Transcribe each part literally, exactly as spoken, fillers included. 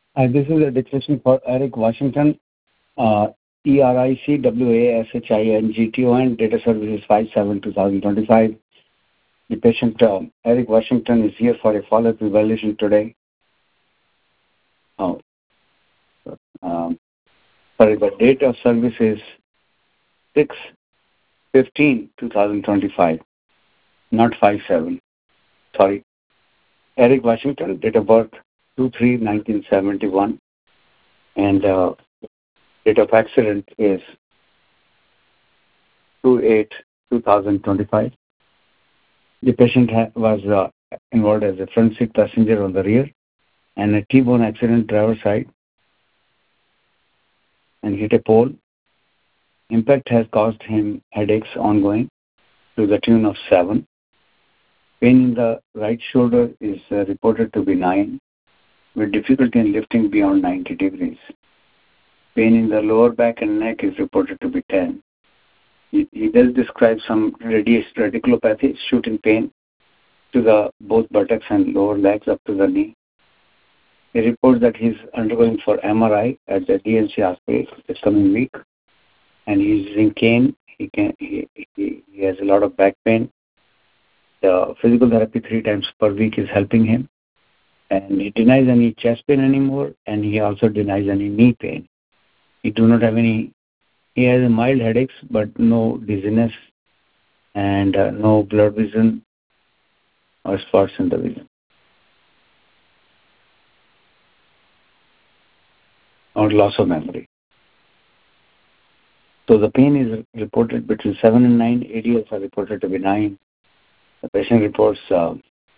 Uh, this is a declaration for Eric Washington, uh, E R I C W A S H I N G T O N, data services five seven twenty twenty-five. The patient, uh, Eric Washington, is here for a follow-up evaluation today. Oh, um, sorry, the date of service is six fifteen twenty twenty-five, not five seven. Sorry. Eric Washington, date of birth two three nineteen seventy-one, and uh, date of accident is two eight twenty twenty-five. The patient ha- was uh, involved as a front seat passenger on the rear and a T-bone accident driver side and hit a pole. Impact has caused him headaches ongoing to the tune of seven. Pain in the right shoulder is uh, reported to be nine, with difficulty in lifting beyond ninety degrees. Pain in the lower back and neck is reported to be ten. He, he does describe some radius radiculopathy, shooting pain to the both buttocks and lower legs up to the knee. He reports that he's undergoing for M R I at the D N C hospital this coming week, and he's using cane. He can he, he, he has a lot of back pain. The physical therapy three times per week is helping him, and he denies any chest pain anymore, and he also denies any knee pain. He do not have any. He has a mild headaches, but no dizziness and uh, no blurred vision or spots in the vision or loss of memory. So the pain is reported between seven and nine. A D Ls are reported to be nine. The patient reports uh,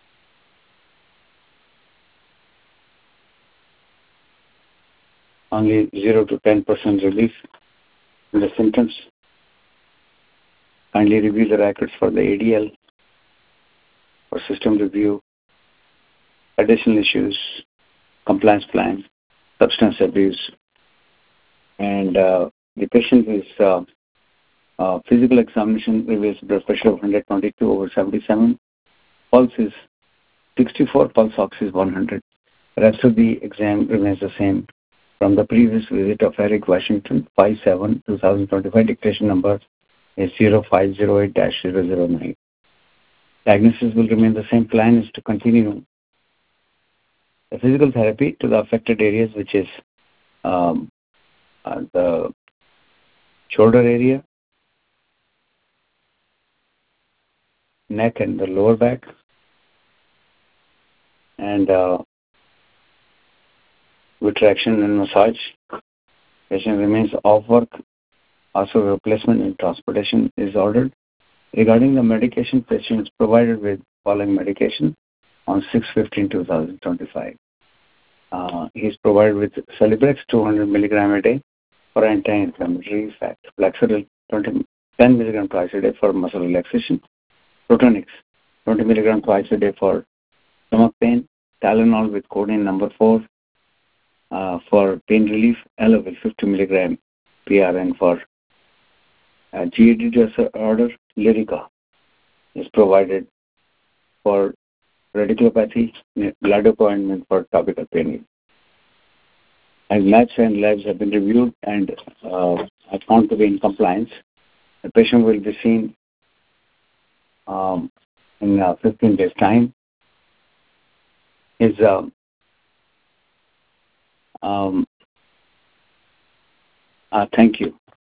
only zero to ten percent relief in the symptoms. Kindly review the records for the A D L for system review, additional issues, compliance plan, substance abuse, and uh, the patient is uh, uh, physical examination reveals blood pressure of one hundred twenty-two over seventy-seven, pulse is sixty-four, pulse ox is one hundred. The rest of the exam remains the same from the previous visit of Eric Washington, five seven twenty twenty-five, dictation number is zero five zero eight dash zero zero nine. Diagnosis will remain the same. Plan is to continue the physical therapy to the affected areas, which is um, uh, the shoulder area, neck and the lower back, and uh, with traction and massage. Patient remains off work. Also, replacement and transportation is ordered. Regarding the medication, patient is provided with following medication on six fifteen twenty twenty-five. Uh, he is provided with Celebrex two hundred milligram a day for anti-inflammatory effect. Flexeril ten milligram twice a day for muscle relaxation. Protonix twenty milligram twice a day for stomach pain. Tylenol with codeine number four uh, for pain relief. Elavil fifty milligram P R N for uh, G A D disorder. Lyrica is provided for radiculopathy. Gladico ointment for topical pain. And labs and labs have been reviewed and uh, are found to be in compliance. The patient will be seen um, in uh, fifteen days' time. Is uh, um, uh, thank you.